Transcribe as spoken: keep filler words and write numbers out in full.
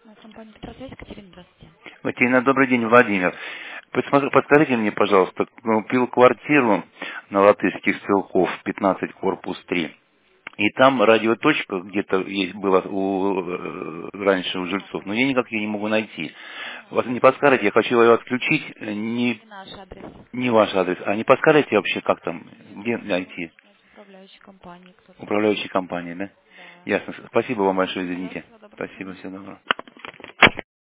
Моя компания Петросвязь, Екатерина, здравствуйте. Ватина, добрый день, Владимир. Посмотри- Подскажите мне, пожалуйста, купил квартиру на Латышских стрелков, пятнадцать, корпус три. И там радиоточка где-то есть была у, э, раньше у жильцов, но я никак ее не могу найти. Мгм. Вас не подскажете, я хочу ее отключить, э, не, Не наш адрес. не ваш адрес, а не подскажете вообще, как там, Нет, где это найти? должен знать управляющей компании кто-то. Управляющей компании, да? Да. Ясно. Спасибо вам большое, извините. Пожалуйста, всего доброго, до Спасибо, свидания. всего доброго.